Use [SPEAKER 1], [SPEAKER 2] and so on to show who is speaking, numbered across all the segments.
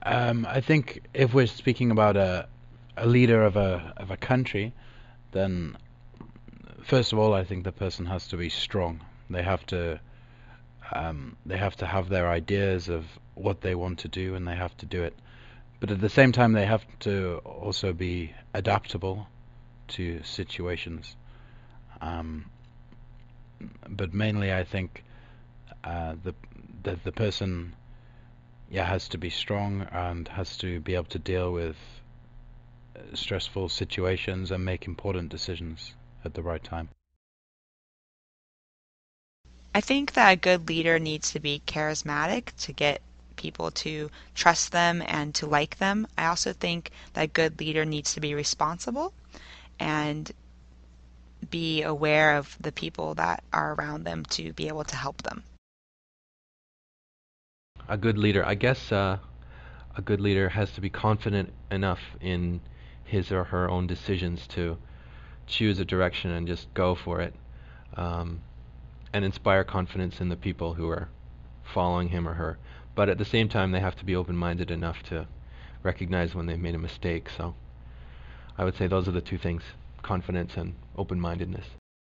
[SPEAKER 1] I think if we're speaking about a leader of a country, then first of all, I think the person has to be strong. They have to have their ideas of what they want to do, and they have to do it. But at the same time, they have to also be adaptable to situations. Um, but mainly, I think the the person, yeah, has to be strong and has to be able to deal with stressful situations and make important decisions at the right time.
[SPEAKER 2] I think that a good leader needs to be charismatic to get people to trust them and to like them. I also think that a good leader needs to be responsible and be aware of the people that are around them to be able to help them.
[SPEAKER 3] A good leader, I guess, a good leader has to be confident enough in his or her own decisions to choose a direction and just go for it, um, and inspire confidence in the people who are following him or her. But at the same time, they have to be open-minded enough to recognize when they've made a mistake. So I would say those are the two things: confidence and open-mindedness.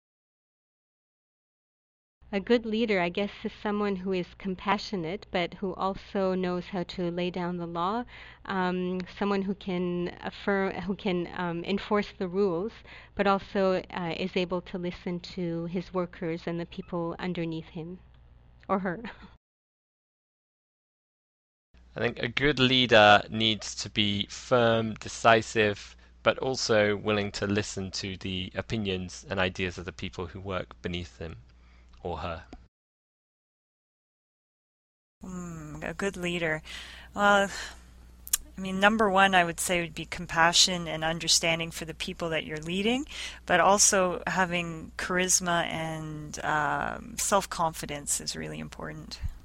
[SPEAKER 4] A good leader, I guess, is someone who is compassionate, but who also knows how to lay down the law. Someone who can enforce the rules, but also is able to listen to his workers and the people underneath him or her.
[SPEAKER 5] I think a good leader needs to be firm, decisive, but also willing to listen to the opinions and ideas of the people who work beneath him or her.
[SPEAKER 6] A good leader. Well, I mean, number one, I would say would be compassion and understanding for the people that you're leading, but also having charisma and self-confidence is really important.